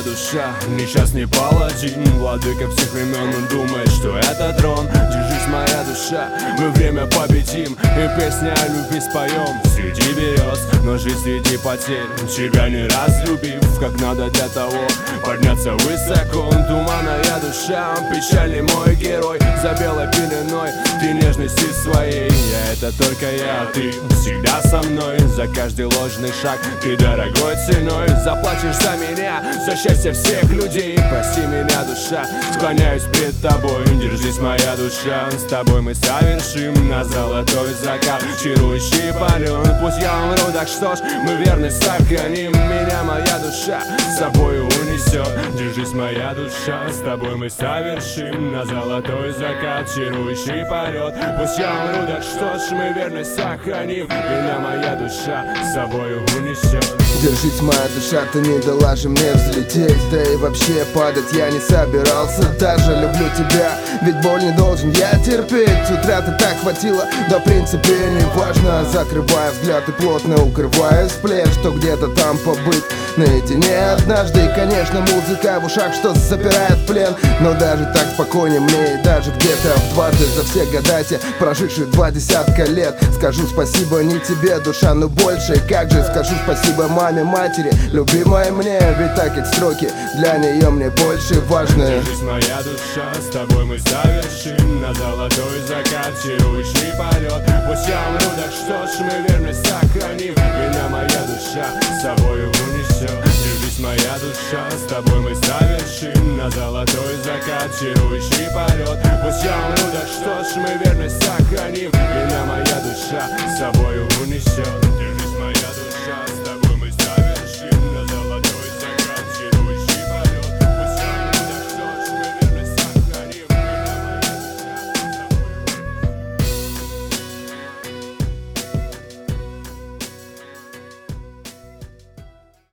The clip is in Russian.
душа несчастный паладин, владыка всех времен. Он думает, что это трон. Держись, моя душа, мы время победим, и песня о любви споем среди берез. Но жизнь среди потерь, тебя не разлюбив как надо для того подняться высоко. Туманная душа, печальный мой герой, за белой пеленой ты нежности своей. Это только я, ты всегда со мной. За каждый ложный шаг ты дорогой ценой заплатишь за меня, за счастье всех людей. Прости меня, душа, склоняюсь пред тобой. Держись, моя душа, с тобой мы совершим на золотой закат чарующий полет. Пусть я умру, так что ж, мы верность сохраним. Меня моя душа с собой унесет. Держись, моя душа, с тобой мы совершим на золотой закат чарующий полет. Пусть я умру, так что ж, мы верность сохраним. Меня моя душа с собой унесет. Держись, моя душа, ты не дала же мне взлететь. Да и вообще падать я не собирался. Даже люблю тебя, ведь боль не должен я терпеть. Утраты так хватило, да в принципе не важно. Закрывая взгляд и плотно укрывая сплет, что где-то там побыть наедине однажды. И конечно музыка в ушах, что запирает в плен. Но даже так спокойнее мне, и даже где-то в дважды за все года те прожившие 20 лет. Скажу спасибо не тебе, душа, но больше. И как же скажу спасибо маме, матери, любимой мне. Ведь так эти строки для нее мне больше важны. Держись, моя душа, с тобой мы совершим на золотой закат чарующий полет. Пусть я умру, так что ж, мы верность сохраним. Меня моя душа с собой унесет. Держись, моя душа, с тобой мы совершим на золотой закат чарующий полет. Пусть я умру, так что ж, мы верность сохраним. Меня моя душа с собой унесет.